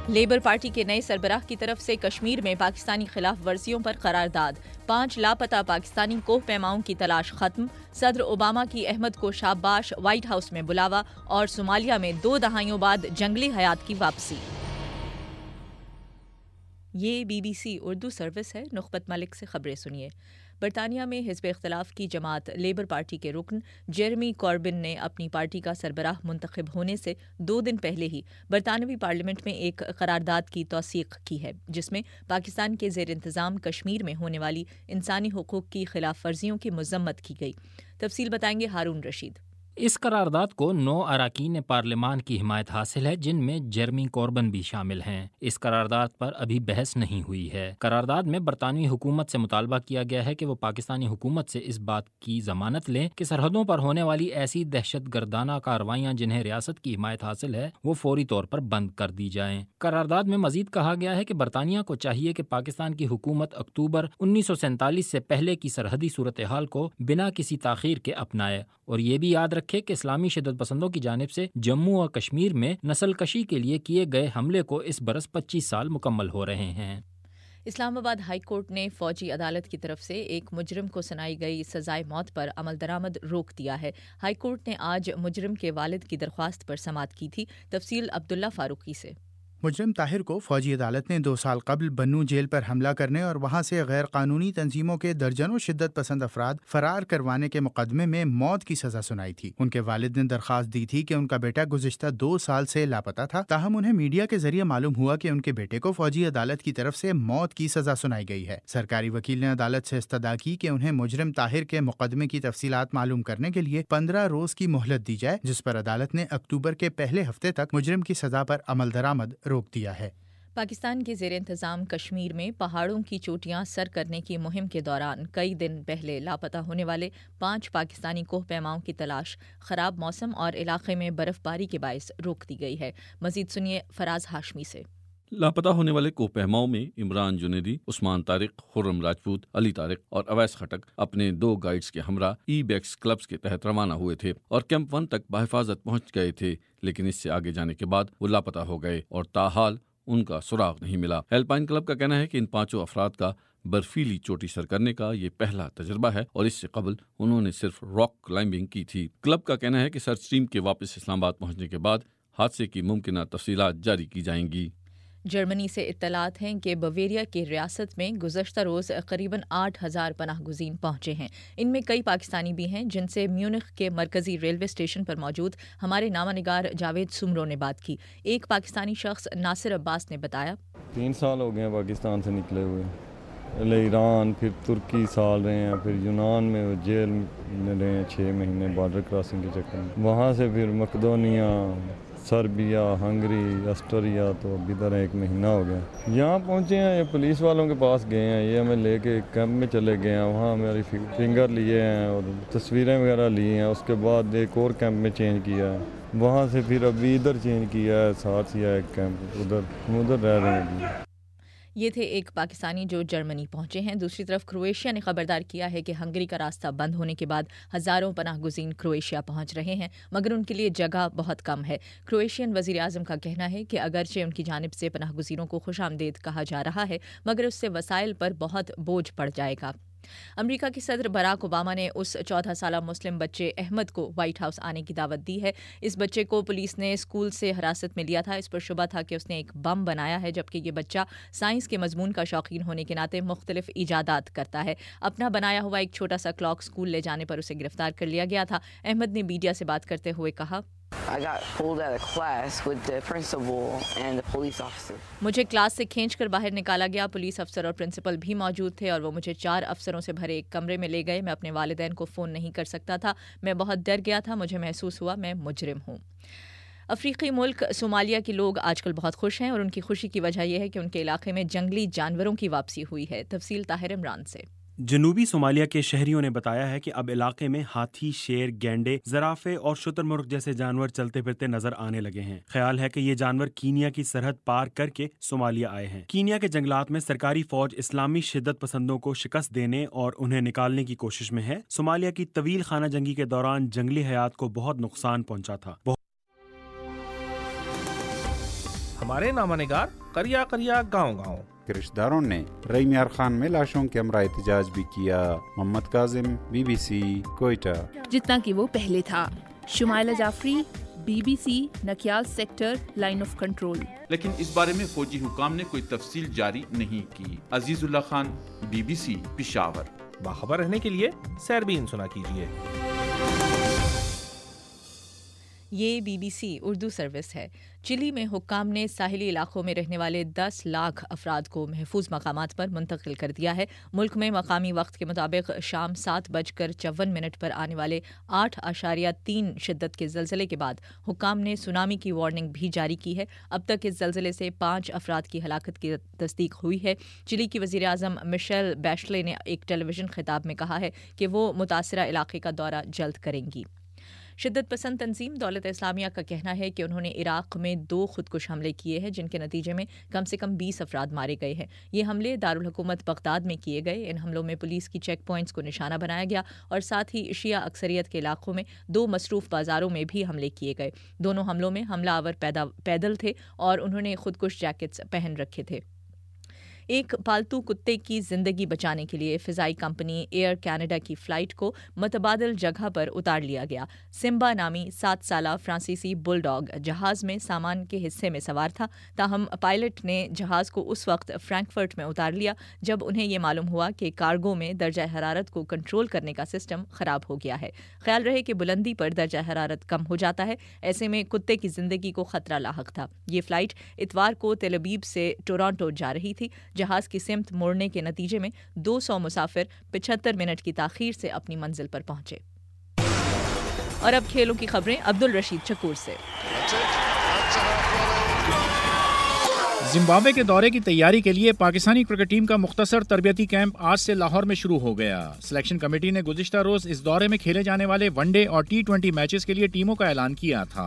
Labour party کے نئے سربراہ کی طرف سے کشمیر میں پاکستانی خلاف ورزیوں پر قرارداد، 5 لاپتہ پاکستانی کوہ پیماؤں کی تلاش ختم، صدر اوباما کی احمد کو شاباش، وائٹ ہاؤس میں بلاوا، اور صومالیہ میں 2 دہائیوں بعد جنگلی حیات کی واپسی۔ یہ BBC اردو سروس ہے۔ نخبت ملک سے خبریں سنیے۔ برطانیہ میں حزب اختلاف کی جماعت لیبر پارٹی کے رکن جیرمی کوربن نے اپنی پارٹی کا سربراہ منتخب ہونے سے 2 دن پہلے ہی برطانوی پارلیمنٹ میں ایک قرارداد کی توثیق کی ہے، جس میں پاکستان کے زیر انتظام کشمیر میں ہونے والی انسانی حقوق کی خلاف ورزیوں کی مذمت کی گئی۔ تفصیل بتائیں گے ہارون رشید۔ اس قرارداد کو 9 اراکین پارلیمان کی حمایت حاصل ہے، جن میں جیرمی کوربن بھی شامل ہیں۔ اس قرارداد پر ابھی بحث نہیں ہوئی ہے۔ قرارداد میں برطانوی حکومت سے مطالبہ کیا گیا ہے کہ وہ پاکستانی حکومت سے اس بات کی ضمانت لیں کہ سرحدوں پر ہونے والی ایسی دہشت گردانہ کارروائیاں جنہیں ریاست کی حمایت حاصل ہے وہ فوری طور پر بند کر دی جائیں۔ قرارداد میں مزید کہا گیا ہے کہ برطانیہ کو چاہیے کہ پاکستان کی حکومت اکتوبر 1947 سے پہلے کی سرحدی صورتحال کو بنا کسی تاخیر کے اپنائے، اور یہ بھی یاد رکھے کہ اسلامی شدت پسندوں کی جانب سے جموں اور کشمیر میں نسل کشی کے لیے کیے گئے حملے کو اس برس 25 سال مکمل ہو رہے ہیں۔ اسلام آباد ہائی کورٹ نے فوجی عدالت کی طرف سے ایک مجرم کو سنائی گئی سزائے موت پر عمل درآمد روک دیا ہے۔ ہائی کورٹ نے آج مجرم کے والد کی درخواست پر سماعت کی تھی۔ تفصیل عبداللہ فاروقی سے۔ مجرم طاہر کو فوجی عدالت نے 2 سال قبل بنو جیل پر حملہ کرنے اور وہاں سے غیر قانونی تنظیموں کے درجنوں شدت پسند افراد فرار کروانے کے مقدمے میں موت کی سزا سنائی تھی۔ ان کے والد نے درخواست دی تھی کہ ان کا بیٹا گزشتہ 2 سال سے لاپتہ تھا، تاہم انہیں میڈیا کے ذریعے معلوم ہوا کہ ان کے بیٹے کو فوجی عدالت کی طرف سے موت کی سزا سنائی گئی ہے۔ سرکاری وکیل نے عدالت سے استدعا کی کہ انہیں مجرم طاہر کے مقدمے کی تفصیلات معلوم کرنے کے لیے 15 روز کی مہلت دی جائے، جس پر عدالت نے اکتوبر کے پہلے ہفتے تک مجرم کی سزا پر عمل درآمد روک دیا ہے۔ پاکستان کے زیر انتظام کشمیر میں پہاڑوں کی چوٹیاں سر کرنے کی مہم کے دوران کئی دن پہلے لاپتہ ہونے والے 5 پاکستانی کوہ پیماؤں کی تلاش خراب موسم اور علاقے میں برف باری کے باعث روک دی گئی ہے۔ مزید سنیے فراز ہاشمی سے۔ لاپتہ ہونے والے کوہ پیماؤں میں عمران جنیدی، عثمان طارق، خرم راجپوت، علی طارق اور اویس خٹک اپنے 2 گائیڈز کے ہمراہ ای بیکس کلبز کے تحت روانہ ہوئے تھے اور کیمپ 1 تک بحفاظت پہنچ گئے تھے، لیکن اس سے آگے جانے کے بعد وہ لاپتہ ہو گئے اور تاحال ان کا سراغ نہیں ملا۔ ہیلپائن کلب کا کہنا ہے کہ ان 5 افراد کا برفیلی چوٹی سر کرنے کا یہ پہلا تجربہ ہے اور اس سے قبل انہوں نے صرف راک کلائمبنگ کی تھی۔ کلب کا کہنا ہے کہ سرچ ٹیم کے واپس اسلام آباد پہنچنے کے بعد حادثے کی ممکنہ تفصیلات جاری کی جائیں گی۔ جرمنی سے اطلاعات ہیں کہ بویریا کی ریاست میں گزشتہ روز قریباً 8000 پناہ گزین پہنچے ہیں۔ ان میں کئی پاکستانی بھی ہیں، جن سے میونخ کے مرکزی ریلوے اسٹیشن پر موجود ہمارے نامہ نگار جاوید سمرو نے بات کی۔ ایک پاکستانی شخص ناصر عباس نے بتایا، 3 سال ہو گئے ہیں پاکستان سے نکلے ہوئے، پہلے ایران، پھر ترکی سال رہے ہیں، پھر یونان میں جیل میں رہے ہیں 6 مہینے بارڈر کراسنگ کے چکر میں، وہاں سے پھر مقدونیہ، سربیا، ہنگری، آسٹریا، تو اب ادھر 1 مہینہ ہو گیا۔ یہاں پہنچے ہیں، یہ پولیس والوں کے پاس گئے ہیں، یہ ہمیں لے کے کیمپ میں چلے گئے ہیں، وہاں ہماری فنگر لیے ہیں اور تصویریں وغیرہ لی ہیں۔ اس کے بعد ایک اور کیمپ میں چینج کیا ہے، وہاں سے پھر ابھی ادھر چینج کیا ہے، ساتھ ہی ہے ایک کیمپ، ادھر رہ رہے ہیں ابھی۔ یہ تھے ایک پاکستانی جو جرمنی پہنچے ہیں۔ دوسری طرف کرویشیا نے خبردار کیا ہے کہ ہنگری کا راستہ بند ہونے کے بعد ہزاروں پناہ گزین کرویشیا پہنچ رہے ہیں، مگر ان کے لیے جگہ بہت کم ہے۔ کرویشین وزیر اعظم کا کہنا ہے کہ اگرچہ ان کی جانب سے پناہ گزینوں کو خوش آمدید کہا جا رہا ہے، مگر اس سے وسائل پر بہت بوجھ پڑ جائے گا۔ امریکہ کے صدر براک اوباما نے اس 14 سالہ مسلم بچے احمد کو وائٹ ہاؤس آنے کی دعوت دی ہے۔ اس بچے کو پولیس نے اسکول سے حراست میں لیا تھا۔ اس پر شبہ تھا کہ اس نے ایک بم بنایا ہے، جبکہ یہ بچہ سائنس کے مضمون کا شوقین ہونے کے ناطے مختلف ایجادات کرتا ہے۔ اپنا بنایا ہوا ایک چھوٹا سا کلاک اسکول لے جانے پر اسے گرفتار کر لیا گیا تھا۔ احمد نے میڈیا سے بات کرتے ہوئے کہا، مجھے کلاس سے کھینچ کر باہر نکالا گیا، پولیس افسر اور پرنسپل بھی موجود تھے اور وہ مجھے 4 افسروں سے بھرے ایک کمرے میں لے گئے۔ میں اپنے والدین کو فون نہیں کر سکتا تھا، میں بہت ڈر گیا تھا، مجھے محسوس ہوا میں مجرم ہوں۔ افریقی ملک صومالیہ کے لوگ آج کل بہت خوش ہیں اور ان کی خوشی کی وجہ یہ ہے کہ ان کے علاقے میں جنگلی جانوروں کی واپسی ہوئی ہے۔ تفصیل طاہر عمران سے۔ جنوبی صومالیہ کے شہریوں نے بتایا ہے کہ اب علاقے میں ہاتھی، شیر، گینڈے، زرافے اور شتر مرغ جیسے جانور چلتے پھرتے نظر آنے لگے ہیں۔ خیال ہے کہ یہ جانور کینیا کی سرحد پار کر کے صومالیہ آئے ہیں۔ کینیا کے جنگلات میں سرکاری فوج اسلامی شدت پسندوں کو شکست دینے اور انہیں نکالنے کی کوشش میں ہے۔ صومالیہ کی طویل خانہ جنگی کے دوران جنگلی حیات کو بہت نقصان پہنچا تھا۔ हमारे नामानिगार करिया करिया गाँव-गाँव। रिश्तेदारों ने रईम यार खान में लाशों के हमरा एहतजाज भी किया। मोहम्मद काजिम, BBC, कोयटा। जितना कि वो पहले था। Shumaila Jafri, BBC, Nakial sector, line of control. लेकिन इस बारे में फौजी हुकाम ने कोई तफसील जारी नहीं की। अजीजुल्लाह खान, BBC, पेशावर। बाखबर रहने के लिए सैरबीन सुना कीजिए। ये BBC उर्दू सर्विस है। चिली में हुक्काम ने साहिली इलाकों में रहने वाले 10 लाख अफराद को महफूज मकामात पर मुंतकिल कर दिया है। मुल्क में मकामी वक्त के मुताबिक शाम 7:54 पर आने वाले 8.3 शिद्दत के ज़लज़ले के बाद हुक्काम ने सुनामी की वार्निंग भी जारी की है। अब तक इस ज़लज़ले से 5 अफराद की हलाकत की तस्दीक हुई है। चिली की वज़ीर आज़म मिशेल बैशले ने एक टेलीविज़न खिताब में कहा है कि वो मुतासरा इलाके का दौरा जल्द करेंगी। शिद्दत पसंद तंजीम दौलत इस्लामिया का कहना है कि उन्होंने इराक़ में 2 खुदकुश हमले किए हैं, जिनके नतीजे में कम से कम 20 अफराद मारे गए हैं। ये हमले दारुल हुकूमत बगदाद में किए गए। इन हमलों में पुलिस की चेक पॉइंट्स को निशाना बनाया गया और साथ ही शिया अक्सरियत के इलाकों में 2 मसरूफ़ बाज़ारों में भी हमले किए गए। दोनों हमलों में हमलावर पैदल थे और उन्होंने खुदकुश जैकेट्स पहन रखे थे। एक पालतू कुत्ते की जिंदगी बचाने के लिए फ़िज़ाई कंपनी एयर कनाडा की फ़्लाइट को मुतबादिल जगह पर उतार लिया गया। सिम्बा नामी 7 साला फ्रांसीसी बुलडॉग जहाज़ में सामान के हिस्से में सवार था। ताहम पायलट ने जहाज़ को उस वक्त फ्रैंकफर्ट में उतार लिया जब उन्हें ये मालूम हुआ कि कार्गो में दर्जा हरारत को कंट्रोल करने का सिस्टम ख़राब हो गया है। ख्याल रहे कि बुलंदी पर दर्जा हरारत कम हो जाता है। ऐसे में कुत्ते की ज़िंदगी को ख़तरा लाहक था। ये फ़्लाइट इतवार को तेल अवीव से टोरंटो जा रही थी। जहाज़ की सिमत मोड़ने के नतीजे में 200 मुसाफिर 75 मिनट की ताख़ीर से अपनी मंजिल पर पहुंचे। और अब खेलों की खबरें अब्दुल रशीद शकूर से। जिम्बाब्वे के दौरे की तैयारी के लिए पाकिस्तानी क्रिकेट टीम का मुख्तसर तरबियती कैंप आज से लाहौर में शुरू हो गया। सिलेक्शन कमेटी ने गुज़िश्ता रोज इस दौरे में खेले जाने वाले वनडे और T20 मैचेस के लिए टीमों का ऐलान किया था।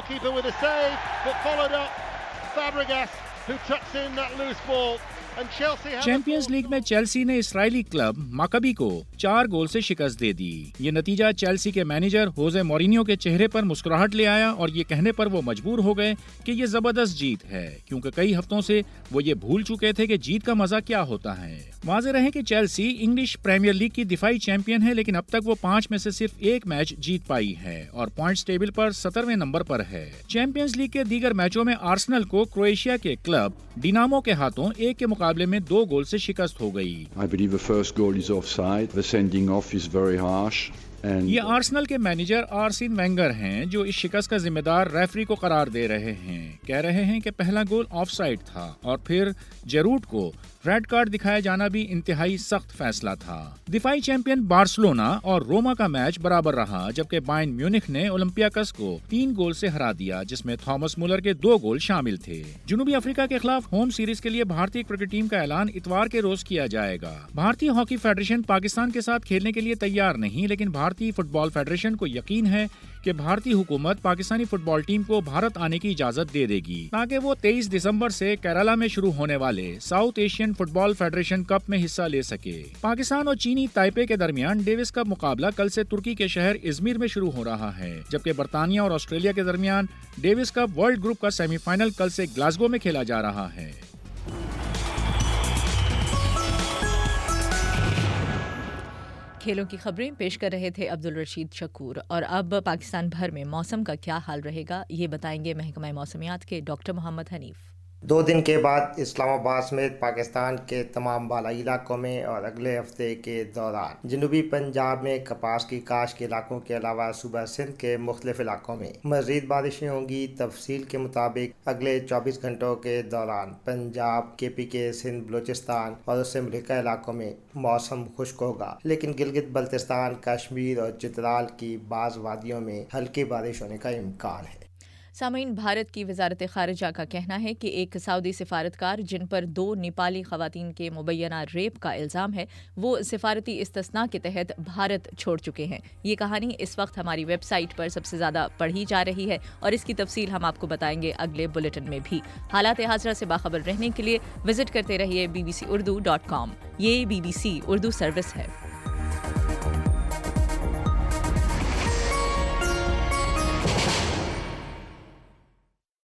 चैंपियंस लीग में चेल्सी ने इसराइली क्लब माकबी को 4 गोल से शिकस्त दे दी। ये नतीजा चेल्सी के मैनेजर होजे मोरिनियो के चेहरे पर मुस्कुराहट ले आया और ये कहने पर वो मजबूर हो गए कि ये जबरदस्त जीत है, क्योंकि कई हफ्तों से वो ये भूल चुके थे कि जीत का मजा क्या होता है। वाज़ेह रहे कि चेल्सी इंग्लिश प्रीमियर लीग की दिफाई चैंपियन है, लेकिन अब तक वो 5 में से सिर्फ 1 मैच जीत पाई है और पॉइंट्स टेबल पर 17वें नंबर पर है। चैंपियंस लीग के दीगर मैचों में आर्सेनल को क्रोएशिया के क्लब डिनामो के हाथों 1 के मुकाबले में 2 गोल से शिकस्त हो गई। I believe the first goal is offside. The sending off is very harsh. ये आर्सेनल के मैनेजर आर्सेन वेंगर हैं जो इस शिकस्त का जिम्मेदार रेफरी को करार दे रहे हैं। कह रहे हैं कि पहला गोल ऑफसाइड था और फिर जेरूट को रेड कार्ड दिखाया जाना भी इंतहाई सख्त फैसला था। दिफाई चैंपियन बार्सिलोना और रोमा का मैच बराबर रहा, जबकि बायर्न म्यूनिख ने ओलंपियाकस को 3 गोल से हरा दिया, जिसमें थॉमस मुलर के 2 गोल शामिल थे। जनूबी अफ्रीका के खिलाफ होम सीरीज के लिए भारतीय क्रिकेट टीम का ऐलान इतवार के रोज किया जाएगा। भारतीय हॉकी फेडरेशन पाकिस्तान के साथ खेलने के लिए तैयार नहीं, लेकिन भारतीय फुटबॉल फेडरेशन को यकीन है कि भारतीय हुकूमत पाकिस्तानी फुटबॉल टीम को भारत आने की इजाजत दे देगी ताकि वो 23 दिसंबर से केरला में शुरू होने वाले South Asian football federation cup में हिस्सा ले सके। पाकिस्तान और चीनी ताइपे के दरमियान डेविस कप मुकाबला कल से तुर्की के शहर इजमिर में शुरू हो रहा है, जबकि बरतानिया और ऑस्ट्रेलिया के दरमियान डेविस कप वर्ल्ड ग्रुप का सेमीफाइनल कल से ग्लासगो में खेला जा रहा है। खेलों की खबरें पेश कर रहे थे अब्दुल रशीद शकूर। और अब पाकिस्तान भर में मौसम का क्या हाल रहेगा, ये बताएंगे महकमा मौसमियात के डॉक्टर मोहम्मद हनीफ। 2 दिन के बाद इस्लामाबाद समेत पाकिस्तान के तमाम बालाई इलाकों में और अगले हफ्ते के दौरान जनूबी पंजाब में कपास की काश के इलाकों के अलावा सूबा सिंध के मुख्तलिफ इलाकों में मज़ीद बारिशें होंगी। तफसील के मुताबिक अगले 24 घंटों के दौरान पंजाब, KPK, सिंध, बलूचिस्तान और उससे मुल्का इलाकों में मौसम खुश्क होगा, लेकिन गिलगित बल्तिस्तान, कश्मीर और चित्राल की बाज़ वादियों में हल्की बारिश होने का इम्कान है। सामीन, भारत की वजारत खारिजा का कहना है कि एक सऊदी सिफारतकार जिन पर 2 नेपाली खवातीन के मुबैना रेप का इल्ज़ाम है, वो सिफारती इस्तिस्ना के तहत भारत छोड़ चुके हैं। ये कहानी इस वक्त हमारी वेबसाइट पर सबसे ज़्यादा पढ़ी जा रही है और इसकी तफसील हम आपको बताएंगे अगले बुलेटिन में भी। हालात हाज़रा से बाखबर रहने के लिए विजिट करते रहिए bbcurdu.com। ये BBC उर्दू सर्विस है।